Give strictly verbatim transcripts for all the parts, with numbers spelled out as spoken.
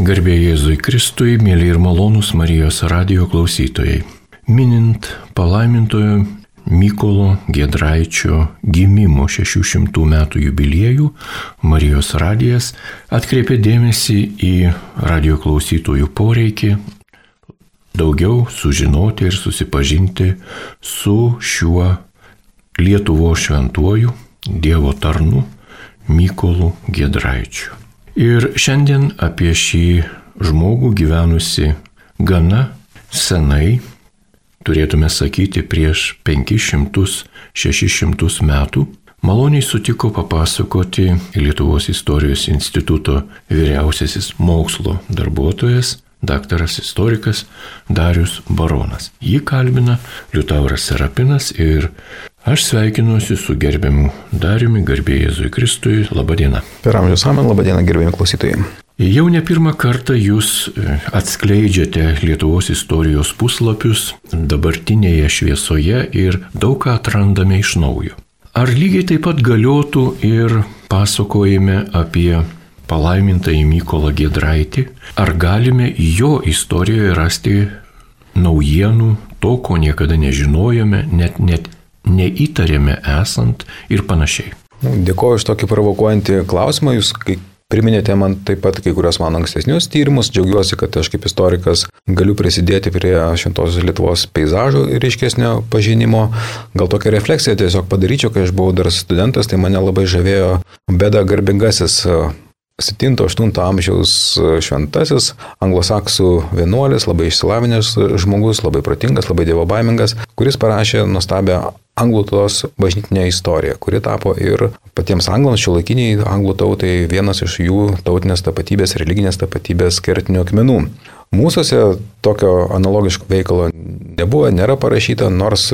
Garbė Jėzui Kristui, mėly ir malonūs Marijos radijo klausytojai. Minint palaimintojo Mykolo Giedraičio gimimo šešių šimtų metų jubiliejų, Marijos radijas atkreipė dėmesį į radijo klausytojų poreikį daugiau sužinoti ir susipažinti su šiuo Lietuvos šventuoju Dievo tarnu Mykolu Giedraičiu. Ir šiandien apie šį žmogų gyvenusi gana senai, turėtume sakyti prieš penkis šimtus šešis šimtus metų, maloniai sutiko papasakoti Lietuvos istorijos instituto vyriausiasis mokslo darbuotojas, daktaras istorikas Darius Baronas. Jį kalbina Liutauras Serapinas ir aš sveikinuosi su gerbiamu Dariumi, garbė Jėzui Kristui. Labadiena. Per amžius amen, labadiena gerbėjami klausytojai. Jau ne pirmą kartą jūs atskleidžiate Lietuvos istorijos puslapius dabartinėje šviesoje ir daug ką atrandame iš naujo. Ar lygiai taip pat galiotų ir pasakojime apie palaimintąjį Mykolą Giedraitį? Ar galime jo istorijoje rasti naujienų, to, ko niekada nežinojome, net, net neįtarėme esant ir panašiai? Dėkuoju už tokį provokuojantį klausimą. Jūs priminėte man taip pat kai kurios mano ankstesnius tyrimus. Džiaugiuosi, kad aš kaip istorikas galiu prisidėti prie šventosios Lietuvos peizažų ryškesnio pažinimo. Gal tokią refleksiją tiesiog padaryčiau, kai aš buvau dar studentas, tai mane labai žavėjo Beda garbingasis septinto aštunto amžiaus šventasis, anglosaksų vienuolis, labai išsilavinęs žmogus, labai protingas, labai dievobaimingas, kuris parašė nuostabią anglų tautos bažnytinę istoriją, kuri tapo ir patiems anglams, šiuolaikiniai anglų tautai, vienas iš jų tautinės tapatybės, religinės tapatybės kertinių akmenų. Mūsuose tokio analogiško veikalo nebuvo, nėra parašyta, nors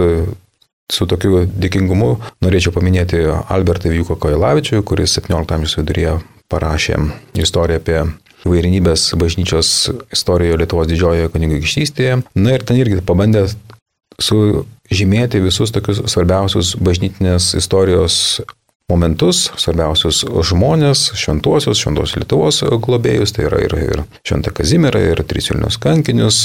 su tokiu dėkingumu norėčiau paminėti Albertą Vijūką Kojelavičių, kuris septyniolikto amžiaus viduryje parašė istoriją apie įvairinybės bažnyčios istorijoje Lietuvos didžiojoje kunigaikštystėje. Na ir ten irgi pabandė sužymėti visus tokius svarbiausius bažnytinės istorijos momentus, svarbiausius žmonės, šventuosius, šventos Lietuvos globėjus, tai yra ir, ir Šventą Kazimierą, ir Tris Vilniaus kankinius,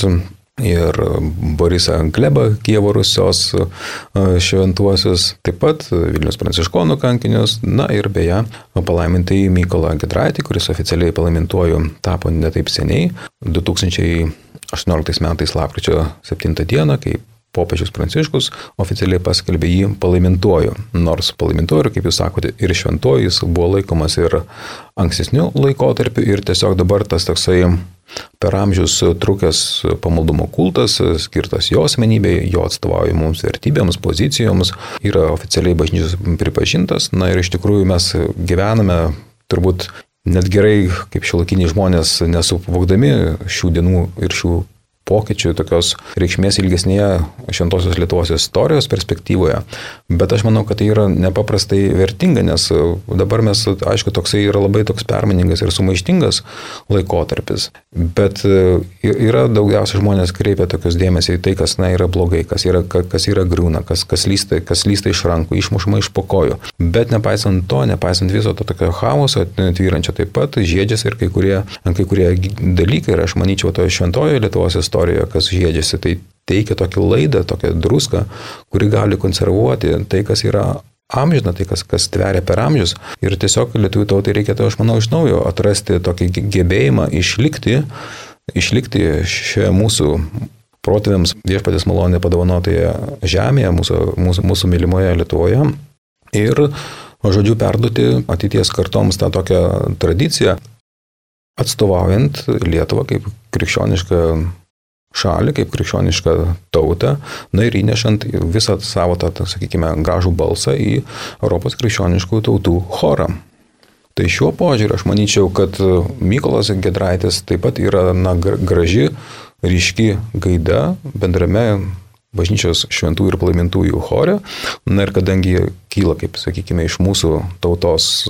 ir Borisą Glebą, Kijevo Rusios šventuosius, taip pat Vilniaus pranciškonų kankinius, na ir beje palaimintąjį Mykolą Giedraitį, kuris oficialiai palaimintuoju tapo ne taip seniai, du tūkstančiai aštuonioliktais metais lapkričio septintą dieną, kai popiežius Pranciškus oficialiai paskelbė jį palaimintuoju. Nors palaimintuoju, kaip jūs sakote, ir šventuoju, jis buvo laikomas ir ankstesniu laikotarpiu ir tiesiog dabar tas toksai per amžius trukęs pamaldumo kultas, skirtas jo asmenybei, jo atstovaujamoms vertybėms, pozicijoms, yra oficialiai bažnyčios pripažintas. Na ir iš tikrųjų mes gyvename turbūt net gerai, kaip šiuolaikiniai žmonės, nesuvokdami šių dienų ir šių pokyčių tokios reikšmės ilgesnėje šventosios Lietuvos istorijos perspektyvoje. Bet aš manau, kad tai yra nepaprastai vertinga, nes dabar mes, aišku, toksai yra labai toks permainingas ir sumaištingas laikotarpis. Bet yra daugiausia žmonės kreipia tokius dėmesį į tai, kas na, yra blogai, kas yra, kas yra griūna, kas, kas, lysta, kas lysta iš rankų, išmušama iš po kojų. Bet nepaisant to, nepaisant viso to tokio chaoso, tvyrančio taip pat, žiedžiasi ir kai kurie, kai kurie dalykai. Ir aš manyčiau, to šventojo Lietuvos istorijoje, kas žiedžiasi, tai teikia tokį laidą, tokią druską, kuri gali konservuoti tai, kas yra amžina, tai, kas, kas tveria per amžius. Ir tiesiog lietuvių tautai reikėtų, aš manau, iš naujo atrasti tokį gebėjimą išlikti, išlikti šioje mūsų protėviams viešpatės malonė padovanotoje žemėje, mūsų, mūsų, mūsų mylimoje Lietuvoje. Ir, žodžiu, perduoti ateities kartoms tą tokią tradiciją, atstovaujant Lietuvą kaip krikščionišką šalį, kaip krikščionišką tautą, na ir įnešant visą savo, tą, sakykime, gražų balsą į Europos krikščioniškų tautų chorą. Tai šiuo požiūriu aš manyčiau, kad Mykolas Giedraitis taip pat yra na, graži, ryški gaida bendrame bažnyčios šventų ir palaimintųjų chore. Na ir kadangi kyla, kaip sakykime, iš mūsų tautos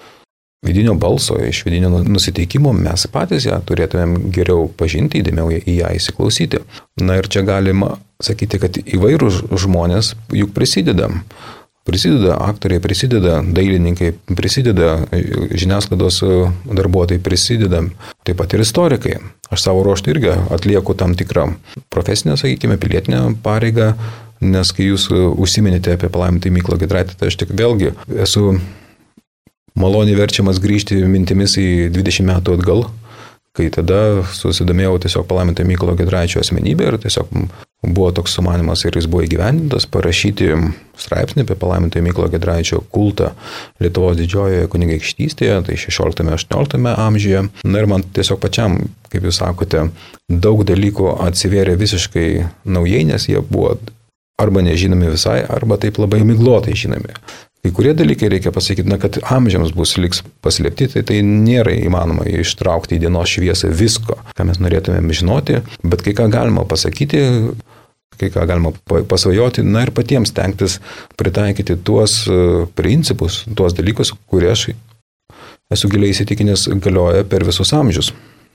vidinio balso, iš vidinio nusiteikimo, mes patys ją turėtumėm geriau pažinti, įdėmiau į ją įsiklausyti. Na ir čia galima sakyti, kad įvairūs žmonės juk prisideda. Prisideda aktoriai, prisideda dailininkai, prisideda žiniasklaidos darbuotojai, prisideda taip pat ir istorikai. Aš savo ruožtu irgi atlieku tam tikrą profesinę, sakykime, pilietinę pareigą, nes kai jūs užsiminėte apie palaimintąjį Mykolą Giedraitį, tai aš tik vėlgi esu maloniai verčiamas grįžti mintimis į dvidešimt metų atgal, kai tada susidomėjau tiesiog palaimintojo Mykolo Giedraičio asmenybę ir tiesiog buvo toks sumanymas ir jis buvo įgyvendintas parašyti straipsnį apie palaimintojo Mykolo Giedraičio kultą Lietuvos didžiojoje kunigaikštystėje, tai šešioliktame aštuonioliktame amžiuje. Na ir man tiesiog pačiam, kaip jūs sakote, daug dalykų atsivėrė visiškai naujai, nes jie buvo arba nežinomi visai, arba taip labai miglotai žinomi. Kai kurie dalykai reikia pasakyti, na, kad amžiams bus liks paslėpti, tai tai nėra įmanoma ištraukti į dienos šviesą visko, ką mes norėtumėm žinoti, bet kai ką galima pasakyti, kai ką galima pasvajoti, na ir patiems stengtis pritaikyti tuos principus, tuos dalykus, kurie aš esu giliai įsitikinęs galioja per visus amžius.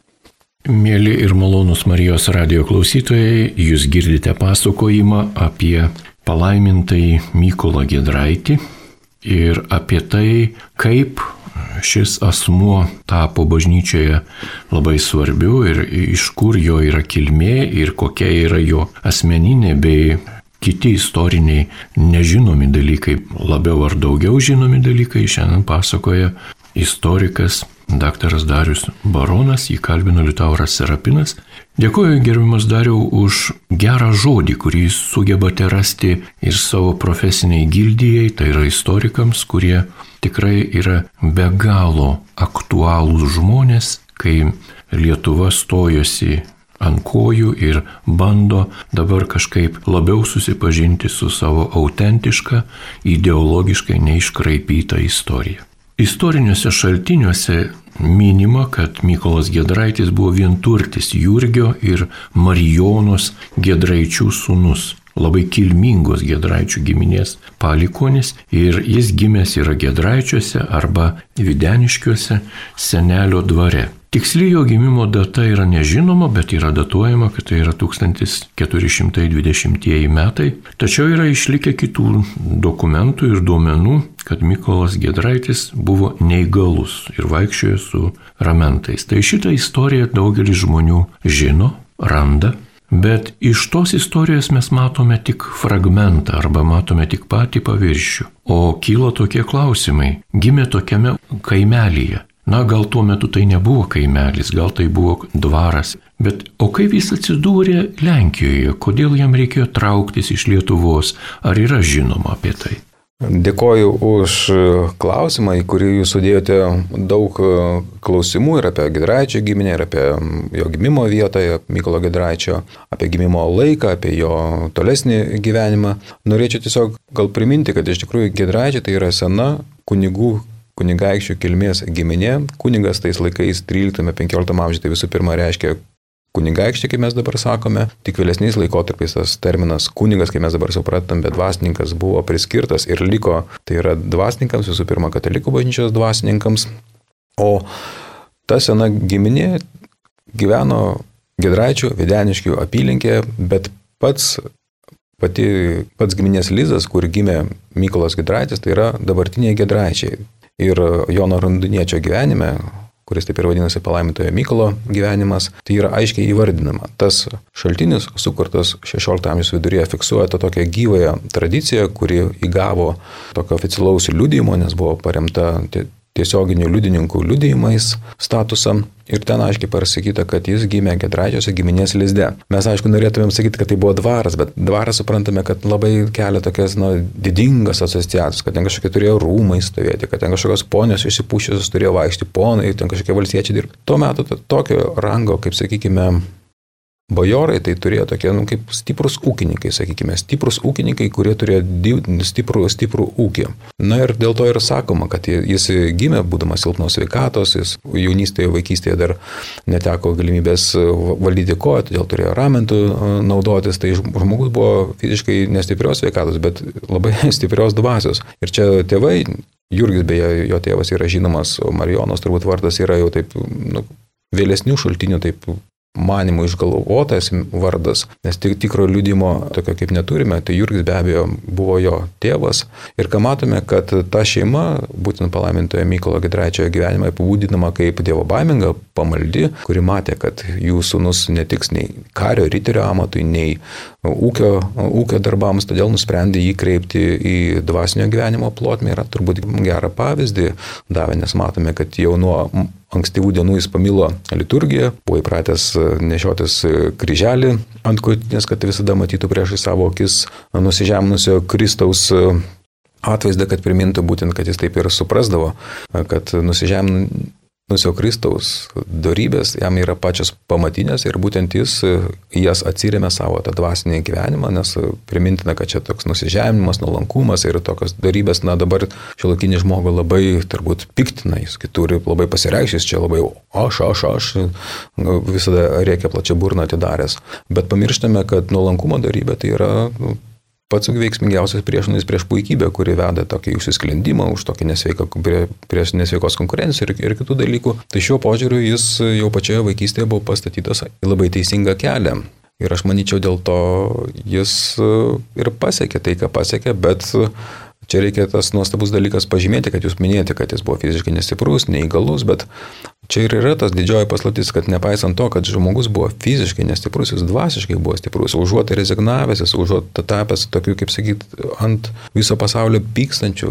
Mėly ir malonūs Marijos radijo klausytojai, jūs girdite pasakojimą apie palaimintąjį Mykolą Giedraitį ir apie tai, kaip šis asmuo tapo bažnyčioje labai svarbiu ir iš kur jo yra kilmė ir kokia yra jo asmeninė bei kiti istoriniai nežinomi dalykai, labiau ar daugiau žinomi dalykai, šiandien pasakoja istorikas daktaras Darius Baronas, jį kalbino Liutauras Serapinas. Dėkuoju, gerbiamas Dariau, už gerą žodį, kurį sugebate rasti ir savo profesiniai gildijai, tai yra istorikams, kurie tikrai yra be galo aktualūs žmonės, kai Lietuva stojosi ant kojų ir bando dabar kažkaip labiau susipažinti su savo autentiška, ideologiškai neiškraipyta istorija. Istoriniuose šaltiniuose minima, kad Mykolas Giedraitis buvo vienturtis Jurgio ir Marijonos Giedraičių sūnus, labai kilmingos Giedraičių giminės palikuonis ir jis gimęs yra Giedraičiuose arba Videniškiuose senelio dvare. Tiksli jo gimimo data yra nežinoma, bet yra datuojama, kad tai yra tūkstantis keturi šimtai dvidešimtieji metai. Tačiau yra išlikę kitų dokumentų ir duomenų, kad Mykolas Giedraitis buvo neįgalus ir vaikščiojo su ramentais. Tai šitą istoriją daugelis žmonių žino, randa, bet iš tos istorijos mes matome tik fragmentą arba matome tik patį paviršių. O kyla tokie klausimai. Gimė tokiame kaimelyje. Na, gal tuo metu tai nebuvo kaimelis, gal tai buvo dvaras. Bet o kaip jis atsidūrė Lenkijoje? Kodėl jam reikėjo trauktis iš Lietuvos? Ar yra žinoma apie tai? Dėkoju už klausimą, į kurį jūs sudėjote daug klausimų ir apie Giedraičio giminę, ir apie jo gimimo vietą, Mykolo Giedraičio, apie gimimo laiką, apie jo tolesnį gyvenimą. Norėčiau tiesiog gal priminti, kad iš tikrųjų Giedraičiai tai yra sena kunigų kunigaikščių kilmės giminė. Kunigas tais laikais tryliktame penkioliktame amžiuje tai visų pirma reiškia kunigaikštį, kaip mes dabar sakome. Tik vėlesniais laikotarpiais tas terminas kunigas, kaip mes dabar supratam, bet dvasininkas buvo priskirtas ir liko, tai yra dvasininkams, visų pirma katalikų bažnyčios dvasininkams. O ta sena giminė gyveno Giedraičių, Videniškių apylinkėje, bet pats pati, pats giminės lizas, kur gimė Mykolas Giedraitis, tai yra dabartiniai Giedraičiai. Ir Jono Randuniečio gyvenime, kuris taip ir vadinasi palaimintojo Mykolo gyvenimas, tai yra aiškiai įvardinama. Tas šaltinis, sukurtas šešiolikto amžiaus viduryje, fiksuoja tą tokią gyvąją tradiciją, kuri įgavo tokio oficialaus liudijimo, nes buvo paremta tiesioginių liudininkų liudijimais statusą. Ir ten aiškiai parasakyta, kad jis gimė Giedraičiuose giminės lizde. Mes aišku norėtumėm sakyti, kad tai buvo dvaras, bet dvaras suprantame, kad labai kelia tokias na, didingas asociacijas, kad ten kažkokie turėjo rūmai stovėti, kad ten kažkokios ponios išsipūščiusios turėjo vaikšti ponai, ten kažkokie valstiečiai dirbti. Tuo metu tokio rango, kaip sakykime, bajorai, tai turėjo tokie, nu, kaip stiprus ūkininkai, sakykime, stiprus ūkininkai, kurie turėjo stiprų, stiprų ūkį. Na ir dėl to ir sakoma, kad jis gimė, būdamas silpnos sveikatos, jis jaunystėje, vaikystėje dar neteko galimybės valdyti koją, todėl turėjo ramentų naudotis, tai žmogus buvo fiziškai nestiprios sveikatos, bet labai stiprios dvasios. Ir čia tėvai, Jurgis beje, jo tėvas yra žinomas, o Marijonos turbūt vardas yra jau taip, nu, vėlesnių šaltinių taip manimų išgalvotas vardas, nes tik tikro liudimo tokio kaip neturime, tai Jurgis be abejo buvo jo tėvas. Ir ką matome, kad ta šeima, būtent palaimintojo Mykolo Giedraičio gyvenimą apibūdinama kaip dievobaiminga, pamaldi, kuri matė, kad jų sūnus netiks nei kario, riterio amatui, nei ūkio, ūkio darbams, todėl nusprendė jį kreipti į dvasinio gyvenimo plotmę. Yra turbūt gerą pavyzdį davė, nes matome, kad jau nuo ankstyvų dienų jis pamilo liturgiją, buvo įpratęs nešiotis kryželį ant krūtinės, kad visada matytų priešai savo akis nusižeminusio Kristaus atvaizdą, kad primintų būtent, kad jis taip ir suprasdavo, kad nusižeminusio Kristaus dorybės jam yra pačios pamatinės ir būtent jis jas atsirėmė savo tą dvasinį gyvenimą, nes primintina, kad čia toks nusižeminimas, nuolankumas ir tokios dorybės, na dabar šiuolaikinį žmogų labai turbūt piktina, jis turi labai pasireikšęs, čia labai aš, aš, aš, visada reikia plačia burną atidaręs. Bet pamirštame, kad nuolankumo dorybė tai yra pats veiksmingiausias priešnuodis prieš puikybę, kuri veda tokį užsisklendimą, už tokį nesveiką, prie, prieš nesveikos konkurencijos ir, ir kitų dalykų. Tai šiuo požiūriu jis jau pačioje vaikystėje buvo pastatytas į labai teisingą kelią. Ir aš manyčiau, dėl to jis ir pasiekė tai, ką pasiekė, bet čia reikia tas nuostabus dalykas pažymėti, kad jūs minėjote, kad jis buvo fiziškai nestiprus, neįgalus, bet čia ir yra tas didžioji paslaptis, kad nepaisant to, kad žmogus buvo fiziškai nestiprus, jis dvasiškai buvo stiprus, užuot rezignavęs, užuot tapęs tokiu, kaip sakyt, ant viso pasaulio pykstančių,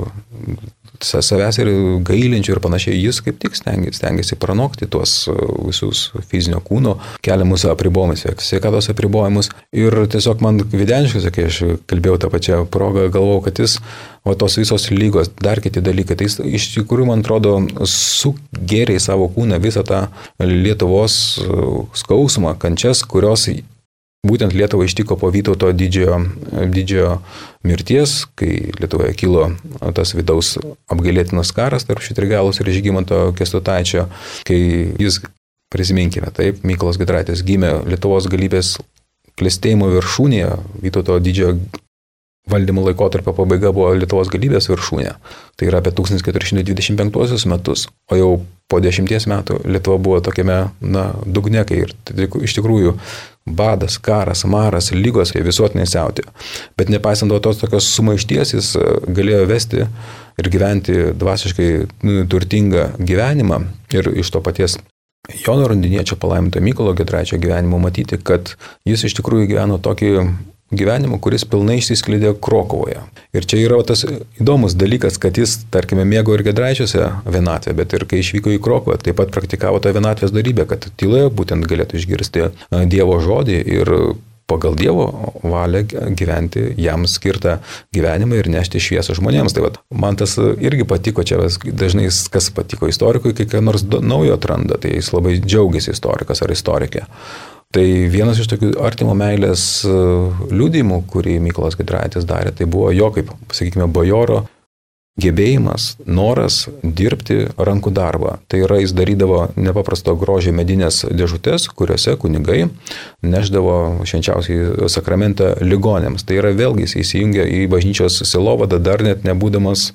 savęs ir gailinčių ir panašiai, jis kaip tik stengiasi, stengiasi pranokti tuos visus fizinio kūno keliamus apribojimus, sveikatos apribojimus. Ir tiesiog man videniškai, kai aš kalbėjau tą pačią progą, galvojau, kad jis, o tos visos lygos, dar kiti dalykai, tai jis iš tikrųjų, man atrodo, sugėrė į savo kūną visą tą Lietuvos skausmą, kančias, kurios būtent Lietuvą ištiko po Vytauto didžiojo, didžiojo mirties, kai Lietuvoje kilo tas vidaus apgailėtinas karas tarp Švitrigailos ir Žygimanto Kęstutaičio, kai jis, prisiminkime, taip, Mykolas Giedraitis gimė Lietuvos galybės klestėjimo viršūnėje, Vytauto didžiojo valdymo laikotarpio pabaiga buvo Lietuvos galybės viršūnė. Tai yra apie tūkstantis keturi šimtai dvidešimt penktuosius metus, o jau po dešimties metų Lietuva buvo tokiame, na, dugne, kai ir iš tikrųjų badas, karas, maras, lygos visuotinai siautėjo. Bet nepaisant tos tokios sumaišties, jis galėjo vesti ir gyventi dvasiškai nu, turtingą gyvenimą ir iš to paties Jono Rundiniečio palaiminto Mykolo Giedraičio gyvenimo matyti, kad jis iš tikrųjų gyveno tokį gyvenimo, kuris pilnai išsiskleidė Krokuvoje. Ir čia yra tas įdomus dalykas, kad jis, tarkime, mėgo ir Giedraičiuose vienatvę, bet ir kai išvyko į Krokuvą, taip pat praktikavo tą vienatvės darybę, kad tyloje būtent galėtų išgirsti Dievo žodį ir pagal Dievo valią gyventi jam skirtą gyvenimą ir nešti šviesą žmonėms. Tai vat, man tas irgi patiko, čia dažnai kas patiko istorikui, kai ką nors naujo atranda, tai jis labai džiaugiasi istorikas ar istorikė. Tai vienas iš tokių artimo meilės liudijimų, kurį Mykolas Giedraitis darė, tai buvo jo, kaip, sakykime, bajoro gebėjimas, noras dirbti rankų darbą. Tai yra, jis darydavo nepaprasto grožio medinės dėžutės, kuriuose kunigai neždavo švenčiausiai sakramentą ligonėms. Tai yra, vėlgi, jis įsijungia į bažnyčios sielovadą, dar net nebūdamas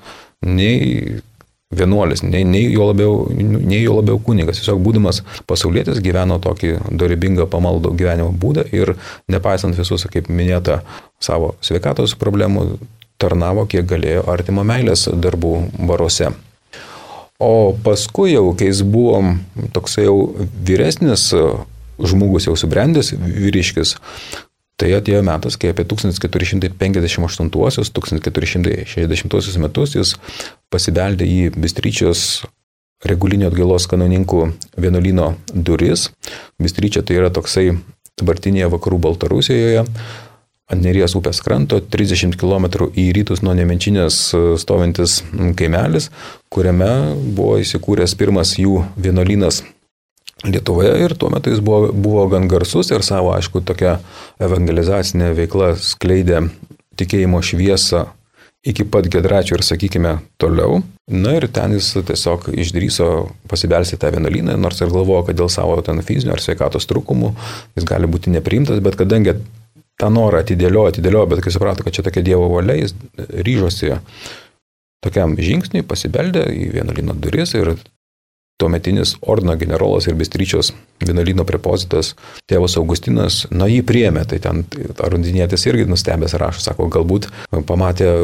nei vienuolis, nei, nei, jo labiau, nei jo labiau kunigas. Tiesiog būdamas pasaulietis gyveno tokį dorybingą pamaldų gyvenimo būdą ir nepaisant visus, kaip minėta, savo sveikatos problemų, tarnavo kiek galėjo artimo meilės darbų baruose. O paskui jau, kai jis buvo toksai jau vyresnis žmogus, jau subrendęs vyriškis, tai atėjo metas, kai apie tūkstantis keturi šimtai penkiasdešimt aštuntuosius - tūkstantis keturi šimtai šešiasdešimtuosius metus jis pasibeldė į Bystryčios regulinio atgailos kanoninkų vienuolyno duris. Bystryčia tai yra toksai dabartinėje vakarų Baltarusijoje, ant Neries upės kranto, trisdešimt kilometrų į rytus nuo Nemenčinės stovintis kaimelis, kuriame buvo įsikūręs pirmas jų vienuolynas Lietuvoje ir tuo metu jis buvo, buvo gan garsus ir savo, aišku, tokia evangelizacinė veikla skleidė tikėjimo šviesą iki pat Giedraičio ir, sakykime, toliau. Na ir ten jis tiesiog išdrįso pasibelsti tą vienuolyną, nors ir galvojo, kad dėl savo ten fizinio ar sveikatos trūkumų jis gali būti nepriimtas, bet kadangi tą norą atidėliojo, atidėliojo, bet kai suprato, kad čia tokia Dievo valia, jis ryžosi tokiam žingsniui, pasibeldė į vienuolyno duris ir tuometinis ordino generolas ir Bystryčios vienuolyno prepozitas tėvas Augustinas, na jį priėmė, tai ten arundinietis irgi nustebęs rašo, sako, galbūt pamatė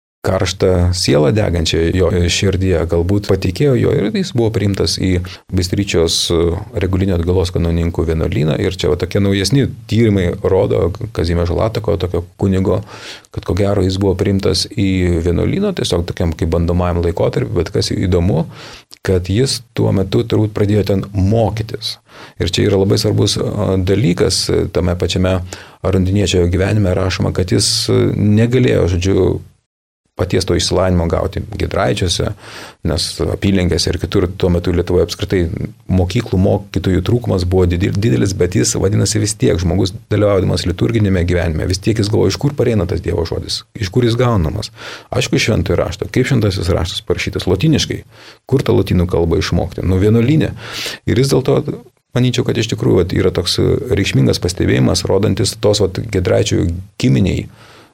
karštą sielą degančią jo širdyje, galbūt patikėjo jo ir jis buvo priimtas į Bystryčios Regulinio Atgalos kanoninkų vienuolyną ir čia va, tokie naujesni tyrimai rodo Kazimiežo Latako, tokio kunigo, kad ko gero jis buvo priimtas į vienuolyną, tiesiog tokiam kaip bandomajam laikotarpiu, bet kas įdomu, kad jis tuo metu turbūt pradėjo ten mokytis. Ir čia yra labai svarbus dalykas, tame pačiame arundiniečio gyvenime rašoma, kad jis negalėjo, žodžiu, paties to išsilavinimo gauti Giedraičiuose, nes apylinkėse ir kitur tuo metu Lietuvoje apskritai mokyklų mokytojų trūkumas buvo didelis, bet jis vadinasi vis tiek žmogus dalyvaudamas liturginėme gyvenime, vis tiek jis galvoja, iš kur pareina tas Dievo žodis, iš kur jis gaunamas. Aišku, iš šventojo rašto, kaip šventasis raštas parašytas lotyniškai, kur tą lotynų kalbą išmokti, nu vienuolyne. Ir vis dėlto manyčiau, kad iš tikrųjų vat, yra toks reikšmingas pastebėjimas, rodantis tos vat, Giedraičių giminiai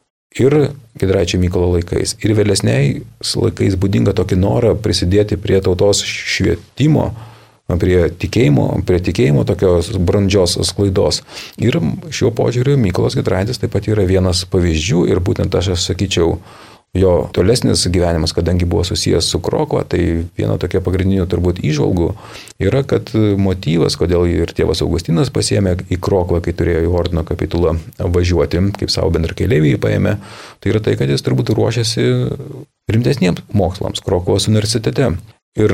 ir Giedraičio Mykolo laikais. Ir vėlesniai laikais būdinga tokį norą prisidėti prie tautos švietimo, prie tikėjimo, prie tikėjimo tokios brandžios sklaidos. Ir šiuo požiūriu Mykolas Giedraitis taip pat yra vienas pavyzdžių ir būtent aš sakyčiau, jo tolesnis gyvenimas, kadangi buvo susijęs su Krokuva, tai viena tokia pagrindinių turbūt įžvalgų yra, kad motyvas, kodėl ir tėvas Augustinas pasiėmė į Krokuvą, kai turėjo į ordino kapitulą važiuoti, kaip savo bendrakeleiviai jį paėmė, tai yra tai, kad jis turbūt ruošiasi rimtesniems mokslams Krokuvos universitete. Ir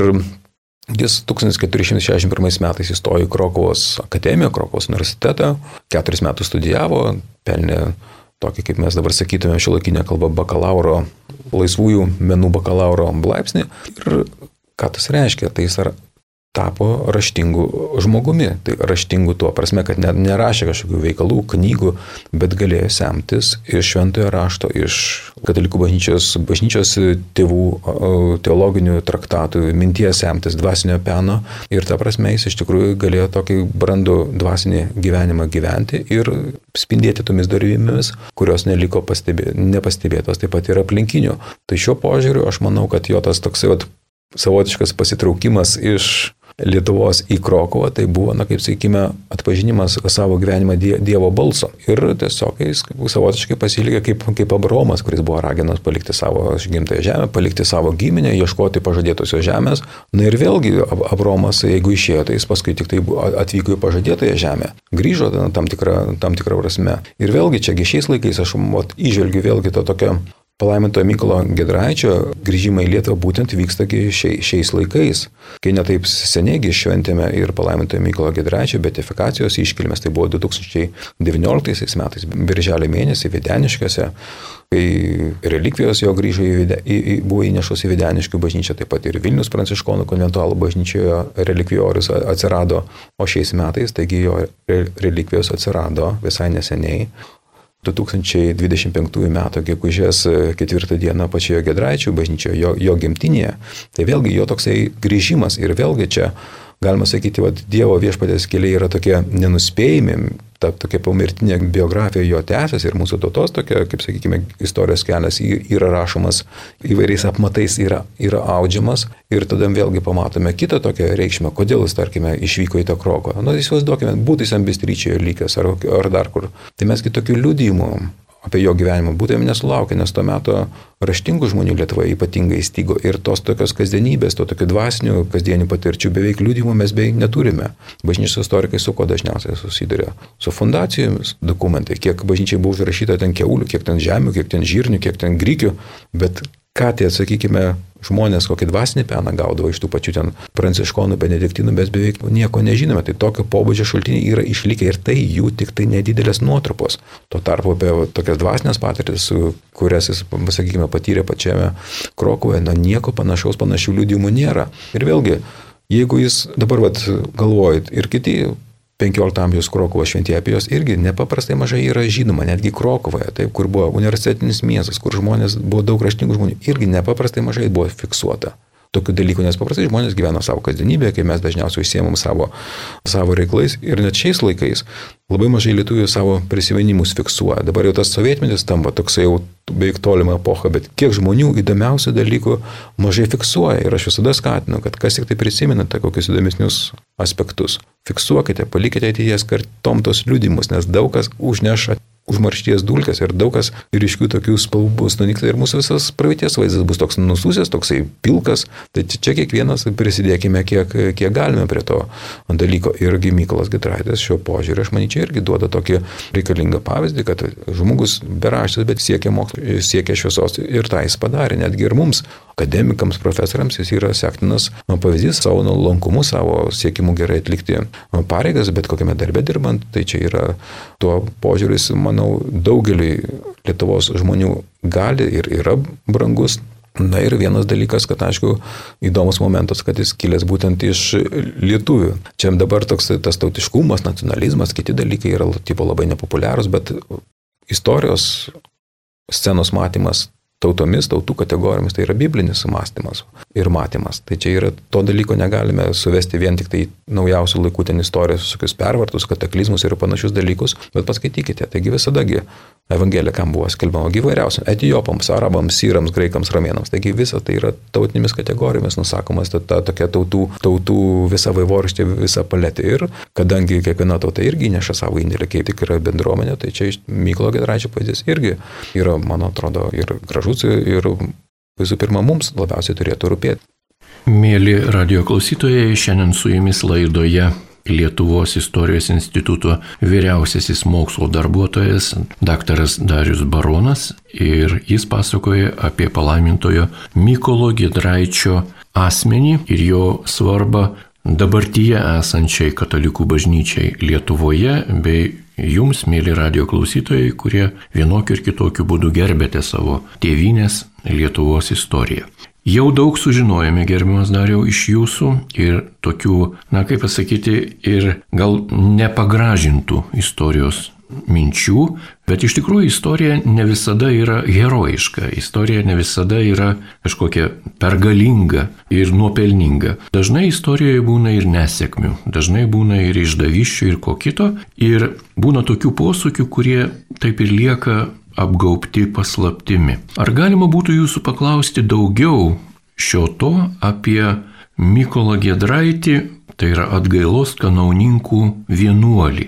jis tūkstantis keturi šimtai šešiasdešimt pirmais metais įstojo į Krokuvos akademiją, Krokuvos universitetą, keturis metus studijavo, pelnė tokį, kaip mes dabar sakytume, šiuolaikinė kalba bakalauro, laisvųjų menų bakalauro laipsnį. Ir ką tas reiškia? Tai jis tapo raštingu žmogumi. Tai raštingu tuo prasme, kad ne, nerašė kažkokių veikalų, knygų, bet galėjo semtis iš šventojo rašto, iš katalikų bažnyčios, bažnyčios tėvų teologinių traktatų, minties semtis, dvasinio peno. Ir ta prasme jis iš tikrųjų galėjo tokį brandų dvasinį gyvenimą gyventi ir spindėti tomis dorybėmis, kurios neliko pastebė, nepastebėtos taip pat ir aplinkinių. Tai šiuo požiūriu aš manau, kad jo tas toksai vat, savotiškas pasitraukimas iš Lietuvos į Krokuvą, tai buvo, na, kaip sakykime, atpažinimas savo gyvenimą Dievo balso. Ir tiesiog jis savotiškai pasilikė kaip, kaip Abraomas, kuris buvo raginas palikti savo gimtąją žemę, palikti savo giminę, ieškoti pažadėtosios žemės. Na ir vėlgi Abraomas, jeigu išėjo, tai jis paskui tik tai atvyko į pažadėtąją žemę. Grįžo tam tikrą, tam tikrą prasme. Ir vėlgi, čiagi šiais laikais aš vat, įžvelgiu vėlgi tą tokią palaimintojo Mykolo Giedraičio grįžimą į Lietuvą būtent vyksta šiais, šiais laikais. Kai netaip seniai šventėme ir palaimintojo Mykolo Giedraičio beatifikacijos iškilmės, tai buvo du tūkstančiai devynioliktaisiais metais, birželio mėnesį Videniškiuose, kai relikvijos jo grįžo į, Vide, į, į, buvo įnešus į Videniškių bažnyčią, taip pat ir Vilnius Pranciškonų konventualų bažnyčioje relikvijorius atsirado, o šiais metais, taigi jo relikvijos atsirado visai neseniai. du tūkstančiai dvidešimt penktųjų metų gegužės ketvirtą dieną pačioje Giedraičių bažnyčioje, jo, jo gimtinėje. Tai vėlgi jo toksai grįžimas ir vėlgi čia, galima sakyti, vat, Dievo viešpatės keliai yra tokie nenuspėjami, ta tokia pomirtinė biografija jo tęsiasi ir mūsų tautos tokia, kaip sakykime, istorijos kelias yra rašomas, įvairiais apmatais yra, yra audžiamas ir tada vėlgi pamatome kitą tokią reikšmę, kodėl jis, tarkime, išvyko į tą Krokovą. Na, įsivaizduokime, būtų jis Bystryčioje likęs ar, ar dar kur. Tai mes kitokių liudijimų apie jo gyvenimą būtume nesulaukę, nes tuo metu raštingų žmonių Lietuvoje ypatingai stigo ir tos tokios kasdienybės, to tokių dvasinių kasdienių patirčių beveik liudijimų mes beveik neturime. Bažnyčios istorikai su ko dažniausiai susiduria? Su fundacijomis dokumentai, kiek bažnyčiai buvo užrašyta ten kiaulių, kiek ten žemių, kiek ten žirnių, kiek ten grikių, bet ką tie, sakykime, žmonės kokį dvasinį peną gaudavo iš tų pačių ten pranciškonų, benediktinų, mes beveik nieko nežinome. Tai tokio pobūdžio šaltiniai yra išlikę ir tai jų tik tai nedidelės nuotrupos. Tuo tarpu apie tokias dvasinės patirtis, kurias jis, sakykime, patyrė pačiame Krokuvoje, na nieko panašaus, panašių liudijimų nėra. Ir vėlgi, jeigu jis dabar vat, galvojat ir kiti penkiolikto amžiaus Krokuvos šventieji, apie jos irgi nepaprastai mažai yra žinoma, netgi Krokuvoje, taip, kur buvo universitetinis miestas, kur žmonės buvo daug raštingų žmonių, irgi nepaprastai mažai buvo fiksuota. tokių dalykų, nes paprastai žmonės gyvena savo kasdienybėje, kai mes dažniausiai užsiemam savo, savo reikalais ir net šiais laikais labai mažai lietuvių savo prisiminimus fiksuoja. Dabar jau tas sovietmetis tampa toksai jau beveik tolima epocha, bet kiek žmonių įdomiausių dalykų mažai fiksuoja ir aš visada skatinu, kad kas tik tai prisimenate kokius įdomesnius aspektus. Fiksuokite, palikite ateities kartom tos liudimus, nes daug kas užneša užmaršties dulkes ir daug kas ryškių tokių spalvų bus nunykta ir mūsų visas praeities vaizdas bus toks nususęs, toksai pilkas. Tai čia kiekvienas prisidėkime, kiek, kiek galime prie to dalyko. Irgi Mykolas Giedraitis šio požiūrį, aš manyčiau, irgi duoda tokį reikalingą pavyzdį, kad žmogus beraštis, bet siekia mokslo, siekia šviesos ir tą jis padarė. Netgi ir mums, akademikams, profesoriams, jis yra sektinas pavyzdys savo nuolankumu, savo siekimu gerai atlikti pareigas, bet kokiame darbe dirbant, tai čia yra tuo požiūris, manau, daugeliui Lietuvos žmonių gali ir yra brangus. Na ir vienas dalykas, kad aišku, įdomus momentas, kad jis kilęs būtent iš lietuvių. Čia dabar toks tas tautiškumas, nacionalizmas, kiti dalykai yra tipo labai nepopuliarūs, bet istorijos scenos matymas tautomis, tautų kategorijomis, tai yra biblinis mąstymas ir matymas. Tai čia yra, to dalyko negalime suvesti vien tik tai naujausių laikų ten istorijos, visokius pervartus, kataklizmus ir panašius dalykus, bet paskaitykite, taigi visadagi Evangelija kam buvo skelbiama įvairiausiam, etiopams, arabams, syrams, graikams, romėnams. Taigi visa tai yra tautinėmis kategorijomis nusakomas, ta, ta tokia tautų, tautų visa vaivorykštė, visa paletė. Ir kadangi kiekviena tauta irgi neša savo indėlį kaip tikra bendruomenė, tai čia iš Mykolo Giedraičio pavyzdys irgi yra, man atrodo, ir gražus, ir visų pirma mums labiausiai turėtų rūpėti. Mėly radio klausytojai, šiandien su jumis laidoje Lietuvos istorijos instituto vyriausiasis mokslo darbuotojas daktaras Darius Baronas ir jis pasakoja apie palaimintojo Mykolo Giedraičio asmenį ir jo svarbą dabartyje esančiai katalikų bažnyčiai Lietuvoje bei jums, mėly radio klausytojai, kurie vienokiu ir kitokiu būdu gerbėte savo tėvynės Lietuvos istoriją. Jau daug sužinojame, gerbiamas Dariau, iš jūsų ir tokių, na kaip pasakyti, ir gal nepagražintų istorijos minčių, bet iš tikrųjų istorija ne visada yra herojiška, istorija ne visada yra kažkokia pergalinga ir nuopelninga. Dažnai istorijoje būna ir nesėkmių, dažnai būna ir išdavysčių ir ko kito, ir būna tokių posūkių, kurie taip ir lieka apgaubti paslaptimi. Ar galima būtų jūsų paklausti daugiau šio to apie Mykolą Giedraitį, tai yra Atgailos kanauninkų vienuolį?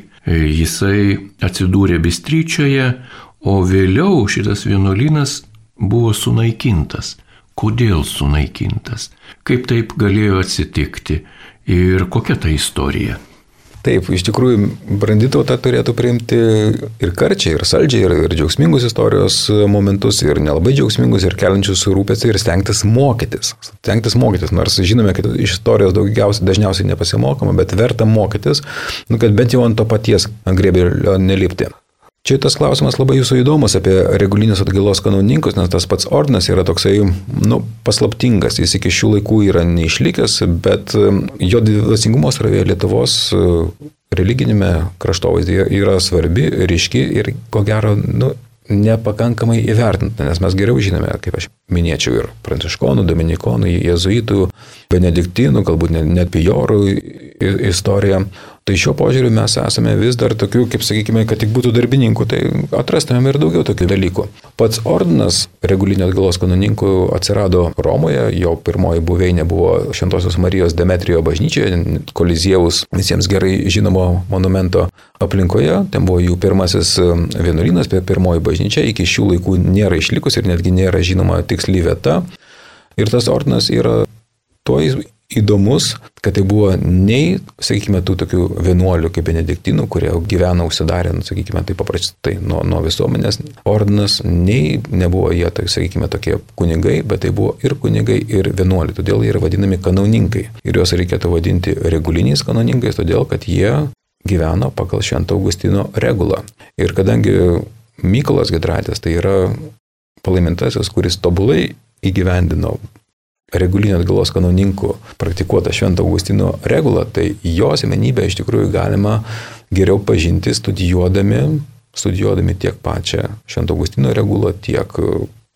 Jisai atsidūrė Bystryčioje, o vėliau šitas vienuolynas buvo sunaikintas. Kodėl sunaikintas? Kaip taip galėjo atsitikti? Ir kokia ta istorija? Taip, iš tikrųjų, brandi tauta turėtų priimti ir karčiai, ir saldžiai, ir, ir džiaugsmingus istorijos momentus, ir nelabai džiaugsmingus, ir keliančius rūpestį, ir stengtis mokytis. Stengtis mokytis, nors žinome, kad iš istorijos daugiausiai dažniausiai nepasimokama, bet verta mokytis, nu, kad bent jau ant to paties grėbelio nelipti. Čia tas klausimas labai jūsų įdomus apie regulinius Atgailos kanauninkus, nes tas pats ordinas yra toksai, nu, paslaptingas, jis iki šių laikų yra neišlikęs, bet jo dvasingumo srovė Lietuvos religinėme kraštovaizdyje yra svarbi, ryški ir ko gero, nu, nepakankamai įvertinta, nes mes geriau žinome, kaip aš minėčiau, ir pranciškonų, dominikonų, jėzuitų, benediktinų, galbūt net pijorų istoriją. Tai šiuo požiūriu mes esame vis dar tokių, kaip sakykime, kad tik būtų darbininkų, tai atrastumėm ir daugiau tokių dalykų. Pats ordinas regulinio Atgailos kanaunikų atsirado Romoje, jo pirmoji buveinė buvo Šventosios Marijos Demetrijo bažnyčioje, Koliziejaus visiems gerai žinomo monumento aplinkoje. Ten buvo jų pirmasis vienuolynas, pirmoji bažnyčia, iki šių laikų nėra išlikus ir netgi nėra žinoma tiksli vieta. Ir tas ordinas yra tuo įdomus, kad tai buvo nei, sakykime, tų tokių vienuolių kaip benediktinų, kurie gyvena užsidarę, sakykime, tai paprastai nuo, nuo visuomenės ordinas, nei nebuvo jie, tai, sakykime, tokie kunigai, bet tai buvo ir kunigai, ir vienuoliai, todėl jie yra vadinami kanauninkai. Ir juos reikėtų vadinti reguliniais kanauninkais, todėl kad jie gyveno pagal Švento Augustino regulą. Ir kadangi Mykolas Giedraitis tai yra palaimintasis, kuris tobulai įgyvendino regulinio Atgailos kanauninkų praktikuotą Švento Augustino regulą, tai jo asmenybę iš tikrųjų galima geriau pažinti studijuodami, studijuodami tiek pačią Švento Augustino regulą, tiek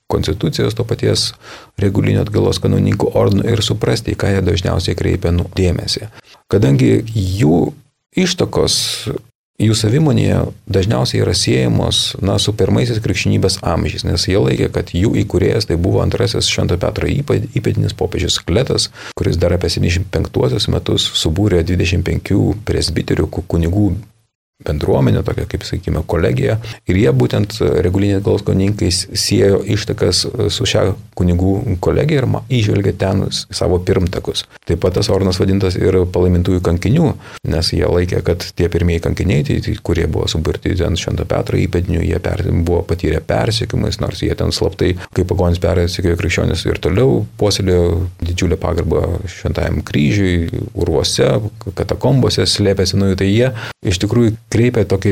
konstitucijos to paties regulinio atgalos kanaunikų ordino ir suprasti, į ką jie dažniausiai kreipia nu, dėmesį. Kadangi jų ištakos, jų savimonėje dažniausiai yra siejamos na, su pirmaisiais krikščionybės amžiais, nes jie laikė, kad jų įkūrėjas tai buvo antrasis Švento Petro įpėdinis popiežius Kletas, kuris dar apie septyniasdešimt penktuosius metus subūrė dvidešimt penkių presbiterių kunigų bendruomenė, tokia kaip, sakykime, kolegija. Ir jie būtent reguliniai atgalos kanininkai siejo ištakas su šią kunigų kolegija ir įžvelgė ten savo pirmtakus. Taip pat tas ordinas vadintas ir palaimintųjų kankinių, nes jie laikė, kad tie pirmieji kankiniai, tai, kurie buvo suburti ten Švento Petro įpėdinių, jie per, buvo patyrę persiekimus, nors jie ten slaptai, kaip pagonis persekiojo krikščionis ir toliau puoselėjo didžiulę pagarbą Šventajam kryžiui, urvuose, katakombose slėpėsi nuo jų, tai jie iš tikrųjų kreipia tokį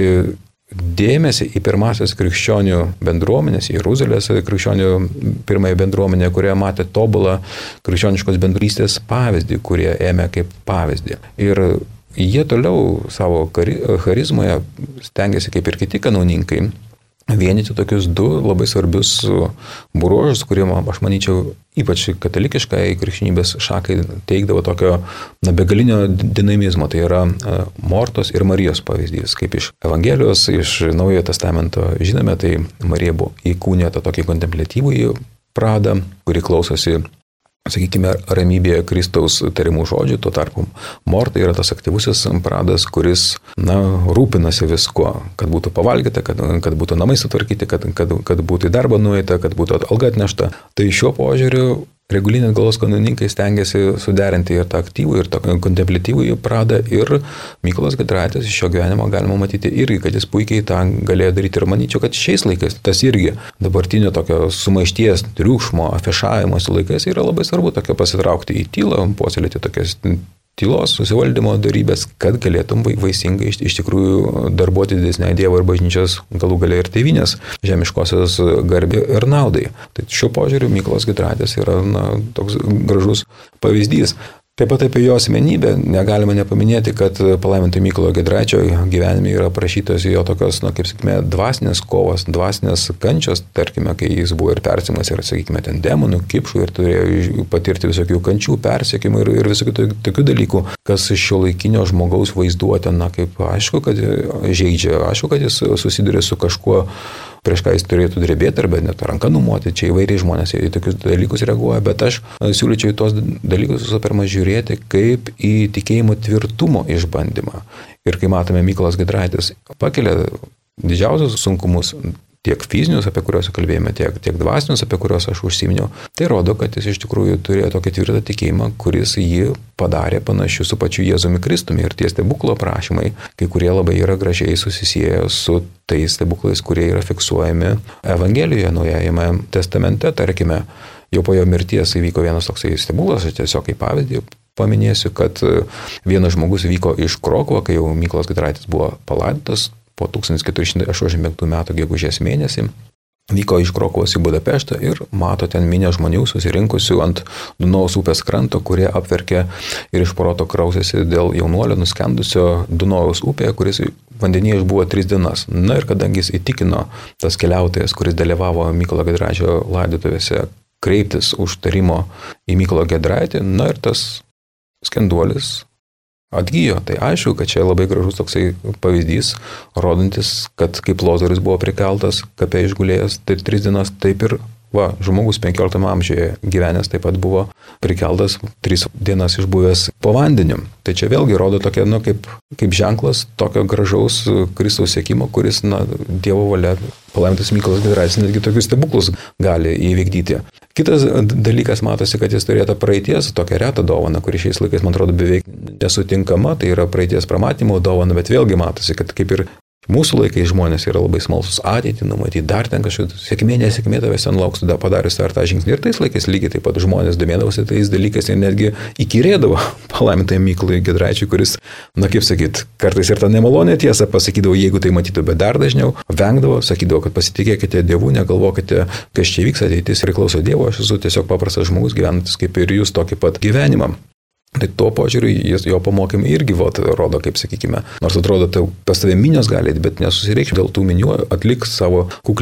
dėmesį į pirmasias krikščionių bendruomenės, Jeruzalės krikščionių pirmąją bendruomenę, kurie matė tobulą krikščioniškos bendrystės pavyzdį, kurie ėmė kaip pavyzdį. Ir jie toliau savo charizmoje stengiasi, kaip ir kiti kanauninkai, vienyti tokius du labai svarbius bruožus, kurie, aš manyčiau, ypač katalikiškai krikščionybės šakai teikdavo tokio na, begalinio dinamizmo. Tai yra Mortos ir Marijos pavyzdys. Kaip iš Evangelijos, iš Naujojo testamento žinome, tai Marija buvo įkūnė tą tokį kontempliatyvųjį pradą, kuri klausosi, sakykime, ramybėje Kristaus tarimų žodžių, tuo tarpu Morta yra tas aktyvusis pradas, kuris, na, rūpinasi viskuo, kad būtų pavalgyta, kad, kad būtų namai sutvarkyti, kad, kad, kad būtų į darbą nueita, kad būtų alga atnešta. Tai šiuo požiūriu reguliniai atgalos kanauninkai stengiasi suderinti ir tą aktyvų, ir tą kontempliatyvų pradą, ir Mykolas Giedraitis iš šio gyvenimo galima matyti irgi, kad jis puikiai tą galėjo daryti. Ir manyčiau, kad šiais laikais tas irgi dabartinio tokio sumaišties, triukšmo, afešavimosi laikais yra labai svarbu tokio pasitraukti į tylą, puoselėti tokias tylos, susivaldymo darybės, kad galėtum vaisingai iš, iš tikrųjų darbuoti didesnei Dievo ir bažnyčios galų galia ir tėvynės žemiškosios garbė ir naudai. Tai šiuo požiūriu Mykolas Giedraitis yra na, toks gražus pavyzdys. Taip pat apie jo asmenybę negalima nepaminėti, kad palaiminto Mykolo Giedraičio gyvenime yra aprašytos jo tokios, na, kaip sakykime, dvasinės kovos, dvasinės kančios, tarkime, kai jis buvo ir persimas ir, sakykime, ten demonų, kipšų ir turėjo patirti visokių kančių, persiekimų ir, ir visokių tokių dalykų, kas iš šio laikinio žmogaus vaizduotė, na, kaip aišku, kad žaidžia, aišku, kad jis susiduria su kažkuo, prieš ką jis turėtų drebėti arba net ranką numoti, čia įvairiai žmonės į tokius dalykus reaguoja, bet aš siūlyčiau į tos dalykus visų pirma žiūrėti kaip į tikėjimo tvirtumo išbandymą. Ir kai matome Mykolas Giedraitis pakelia didžiausius sunkumus, tiek fizinius, apie kuriuos kalbėjome, tiek, tiek dvasinius, apie kuriuos aš užsiminiau, tai rodo, kad jis iš tikrųjų turėjo tokį tvirtą tikėjimą, kuris jį padarė panašiu su pačiu Jėzumi Kristumi. Ir tie stebuklo aprašymai, kai kurie labai yra gražiai susisieję su tais stebuklais, kurie yra fiksuojami Evangelijoje, Naujajame testamente, tarkime, jau po jo mirties įvyko vienas toksai stebuklas, aš tiesiog kaip pavyzdį paminėsiu, kad vienas žmogus vyko iš Krokuvo, kai jau Mykolas Giedraitis buvo palaidotas, po tūkstantis keturi šimtai aštuoniasdešimt penktų metų gegužės mėnesį, vyko iš Krokuvos į Budapeštą ir mato ten minę žmonių susirinkusių ant Dunojaus upės kranto, kurie apverkė ir iš proto krausėsi dėl jaunuolio nuskendusio Dunojaus upėje, kuris vandenyje išbuvo tris dienas. Na ir kadangi jis įtikino tas keliautojas, kuris dalyvavo Mykolo Giedraičio laidotuvėse, kreiptis užtarimo į Mykolą Giedraitį, na ir tas skenduolis atgyjo. Tai aišku, kad čia labai gražus toksai pavyzdys, rodantis, kad kaip Lozorius buvo prikeltas, kape išgulėjęs tai tris dienas, taip ir va, žmogus penkioliktame amžiuje gyvenęs taip pat buvo prikeltas, tris dienas išbuvęs po vandeniu. Tai čia vėlgi rodo tokia, nu, kaip, kaip ženklas tokio gražaus Kristaus siekimo, kuris, na, Dievo valia, palaimintas Mykolas Giedraitis netgi tokius stebuklus gali įvykdyti. Kitas dalykas matosi, kad jis turėjo praeities tokią retą dovaną, kuri šiais laikais, man atrodo, beveik nesutinkama, tai yra praeities pramatymo dovana, bet vėlgi matosi, kad kaip ir mūsų laikais žmonės yra labai smalsus ateitį, numatyti dar ten kažkokiu, sėkmė, nesėkmė tavęs ten lauks, tada padarius ar tą žingsnį. Ir tais laikais lygiai taip pat žmonės domėdavosi tais dalykais ir netgi įkyrėdavo palaimintai Mykolui Giedraičiui, kuris, na kaip sakyt, kartais ir tą nemalonę tiesą pasakydavo, jeigu tai matytų, bet dar dažniau vengdavo, sakydavo, kad pasitikėkite Dievu, negalvokite, kas čia vyks, ateitis priklauso Dievo, aš esu tiesiog paprastas žmogus gyvenantis kaip ir jūs tokį pat gyvenimą. Tai tuo požiūriu jis, jo pamokymai irgi vot, rodo, kaip sakykime, nors atrodo, tai pas tave minios gali, bet nesusireikš dėl tų minių, atlik savo kukliai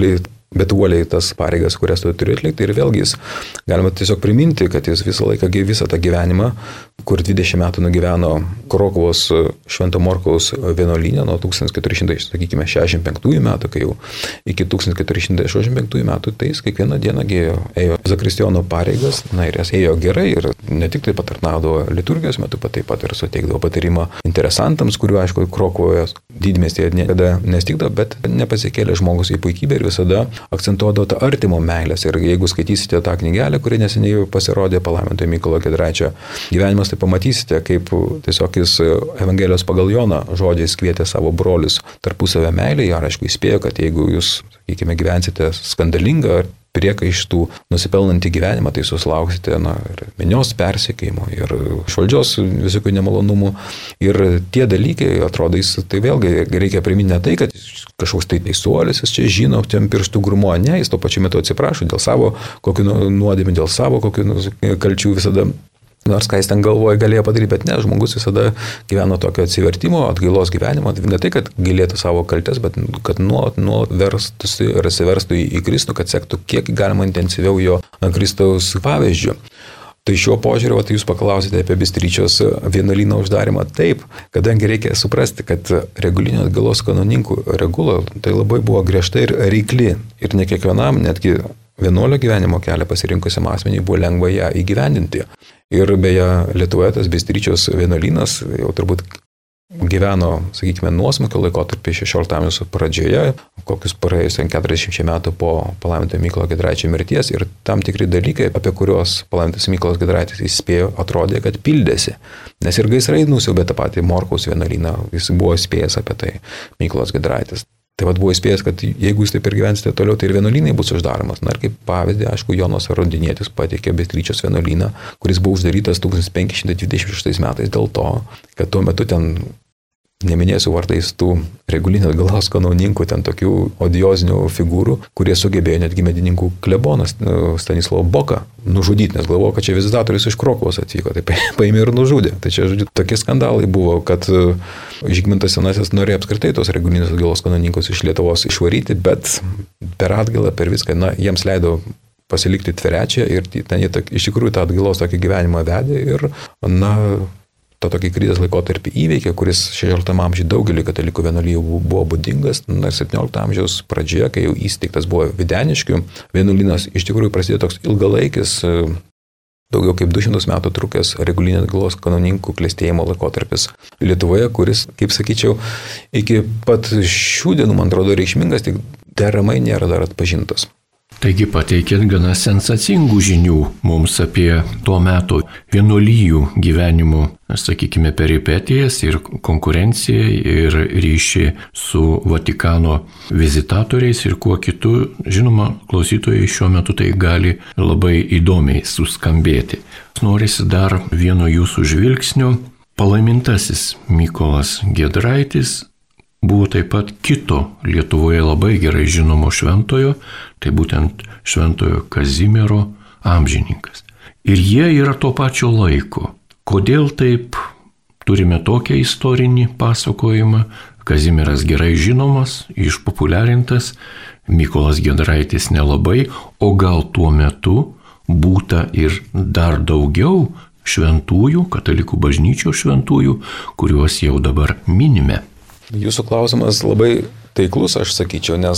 bet uoliai tas pareigas, kurias tu turi atlikti. Ir vėlgi jis, galima tiesiog priminti, kad jis visą laiką, visą tą gyvenimą, kur dvidešimt metų nugyveno Krokuvos Švento Morkaus vienuolyne nuo tūkstantis keturi šimtai šešiasdešimt penktųjų metų, kai jau iki tūkstantis keturi šimtai aštuoniasdešimt penktųjų metų, tai jis kiekvieną dieną ėjo zakristijono pareigas, na ir jas ėjo gerai ir ne tik tai patarnaudavo liturgijos metu, bet taip pat ir suteikdavo patarimą interesantams, kuriuo, aišku, Krokuvoje didmiestyje niekada nestikdavo, bet nepasikėlė žmogus į puikybę ir visada akcentuodavo tą artimo meilės. Ir jeigu skaitysite tą knygelę, kuri neseniai pasirodė Palaimintojo Mykolo Giedraičio gyvenimas, tai pamatysite, kaip tiesiog jis Evangelijos pagal Joną žodžiais kvietė savo brolius tarpusavę meilę. Ir aišku, įspėjo, kad jeigu jūs, sakykime, gyvensite skandalingą ar priekaištų nusipelnantį gyvenimą, tai susilauksite na, ir minios persekėjimo, ir iš valdžios visokių nemalonumų. Ir tie dalykai, atrodo, jis, tai vėlgi reikia priminti ne tai, kad kažkoks tai teisuolis, jis čia žino, ten pirštų grumoja, ne, jis tuo pačiu metu atsiprašo dėl savo kokių nuodėmių, dėl savo kokių kalčių visada. Nors ką jis ten galvoja galėjo padaryti, bet ne, žmogus visada gyveno tokio atsivertimo, atgailos gyvenimo, ne tai, kad gailėtų savo kaltes, bet kad nuolat, nuolat verstųsi ir atsiverstų į, į Kristų, kad sektų kiek galima intensyviau jo Kristaus pavyzdžių. Tai šiuo požiūriu, tai jūs paklausite apie Bystryčios vienuolyno uždarimą. Taip, kadangi reikia suprasti, kad regulinio atgailos kanoninkų regula tai labai buvo griežta ir reikli. Ir ne kiekvienam, netgi vienuolio gyvenimo kelią pasirinkusiam asmeniui buvo lengva ją įgyvendinti. Ir beje, Lietuvoje tas Bystryčios vienuolynas jau turbūt gyveno, sakykime, nuosmukio laikotarpį šešiolikto amžiaus pradžioje, kokius praėjus keturiasdešimt metų po Palaimintojo Mykolo Giedraičio mirties, ir tam tikri dalykai, apie kuriuos Palaimintas Mykolas Giedraitis įspėjo, atrodė, kad pildėsi. Nes ir gaisrai nusiaubė tą patį Morkaus vienuolyną, jis buvo įspėjęs apie tai Mykolas Giedraitis. Tai vad buvo įspėjęs, kad jeigu jūs taip ir gyvensite toliau, tai ir vienuolynai bus uždaromas. Na ir kaip pavyzdį, aišku, Jonas Arondinietis pateikė Bystryčios vienuolyną, kuris buvo uždarytas tūkstantis penki šimtai dvidešimt šeštais metais dėl to, kad tuo metu ten, neminėsiu vardais tų regulinio atgailos kanauninkų, ten tokių odiozinių figūrų, kurie sugebėjo netgi medininkų klebonas Stanislavą Boką nužudyti, nes galvojo, kad čia vizitatorius iš Krokuvos atvyko, tai paėmė ir nužudė. Tai čia, žodžiu, tokie skandalai buvo, kad Žygimantas Senasis norėjo apskritai tos regulinius atgailos kanauninkus iš Lietuvos išvaryti, bet per atgailą, per viską, na, jiems leido pasilikti Tverečią ir ten jie iš tikrųjų tą atgailos tokį gyvenimą vedė ir, na, tą tokį krizės laikotarpį įveikė, kuris šešioliktam amžiuje daugelį katalikų vienuolijų buvo būdingas. Na, septyniolikto amžiaus pradžioje, kai jau įsteigtas buvo Videniškių vienuolynas, iš tikrųjų prasidėjo toks ilgalaikis, daugiau kaip du šimtus metų trukęs regulinio atgailos kanoninkų klestėjimo laikotarpis Lietuvoje, kuris, kaip sakyčiau, iki pat šių dienų, man atrodo, reikšmingas, tik deramai nėra dar atpažintas. Taigi pateikėt gana sensacingų žinių mums apie tuo metu vienuolijų gyvenimo, sakykime, peripetijas ir konkurenciją ir ryšį su Vatikano vizitatoriais ir kuo kitu. Žinoma, klausytojai šiuo metu tai gali labai įdomiai suskambėti. Norisi dar vieno jūsų žvilgsnio. Palaimintasis Mykolas Giedraitis buvo taip pat kito Lietuvoje labai gerai žinomo šventojo, tai būtent šventojo Kazimiero amžininkas. Ir jie yra to pačio laiko. Kodėl taip? Turime tokią istorinį pasakojimą. Kazimieras gerai žinomas, išpopuliarintas, Mykolas Giedraitis nelabai, o gal tuo metu būta ir dar daugiau šventųjų, katalikų bažnyčios šventųjų, kuriuos jau dabar minime. Jūsų klausimas labai taiklus, aš sakyčiau, nes